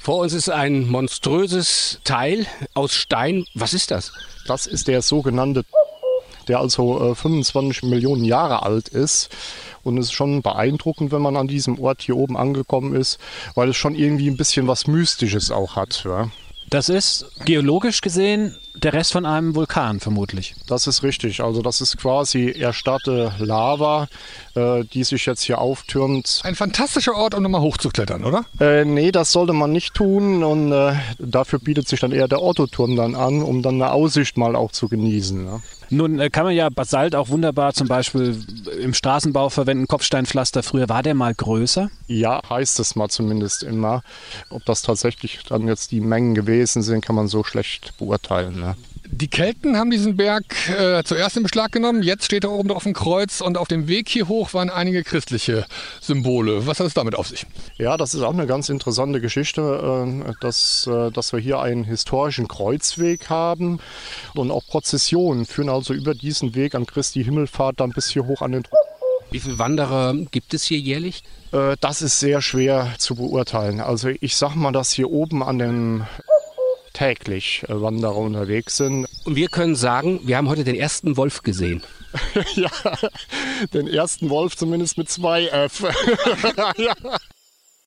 Vor uns ist ein monströses Teil aus Stein. Was ist das? Das ist der sogenannte, der also 25 Millionen Jahre alt ist. Und es ist schon beeindruckend, wenn man an diesem Ort hier oben angekommen ist, weil es schon irgendwie ein bisschen was Mystisches auch hat. Ja. Das ist geologisch gesehen der Rest von einem Vulkan vermutlich. Das ist richtig. Also das ist quasi erstarrte Lava, die sich jetzt hier auftürmt. Ein fantastischer Ort, um nochmal hochzuklettern, oder? Nee, das sollte man nicht tun. Und dafür bietet sich dann eher der Ottoturm dann an, um dann eine Aussicht mal auch zu genießen. Ja. Nun kann man ja Basalt auch wunderbar zum Beispiel im Straßenbau verwenden, Kopfsteinpflaster. Früher war der mal größer? Ja, heißt es mal zumindest immer. Ob das tatsächlich dann jetzt die Mengen gewesen sind, kann man so schlecht beurteilen. Ne? Die Kelten haben diesen Berg zuerst in Beschlag genommen. Jetzt steht er oben drauf ein Kreuz und auf dem Weg hier hoch waren einige christliche Symbole. Was hat es damit auf sich? Ja, das ist auch eine ganz interessante Geschichte, dass wir hier einen historischen Kreuzweg haben und auch Prozessionen führen also über diesen Weg an Christi Himmelfahrt dann bis hier hoch an den. Wie viele Wanderer gibt es hier jährlich? Das ist sehr schwer zu beurteilen. Also ich sag mal, dass hier oben an dem täglich Wanderer unterwegs sind. Und wir können sagen, wir haben heute den ersten Wolf gesehen. Ja, den ersten Wolf zumindest mit 2 F. Ja.